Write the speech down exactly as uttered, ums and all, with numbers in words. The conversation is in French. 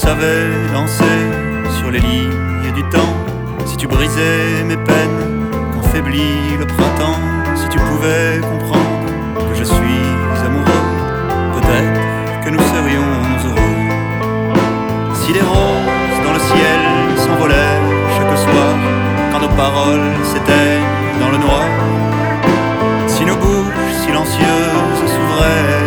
savais danser sur les lignes du temps, si tu brisais mes peines quand faiblit le printemps, si tu pouvais comprendre que je suis amoureux, peut-être que nous serions heureux. Si les roses dans le ciel s'envolaient chaque soir, quand nos paroles s'éteignent dans le noir, si nos bouches silencieuses s'ouvraient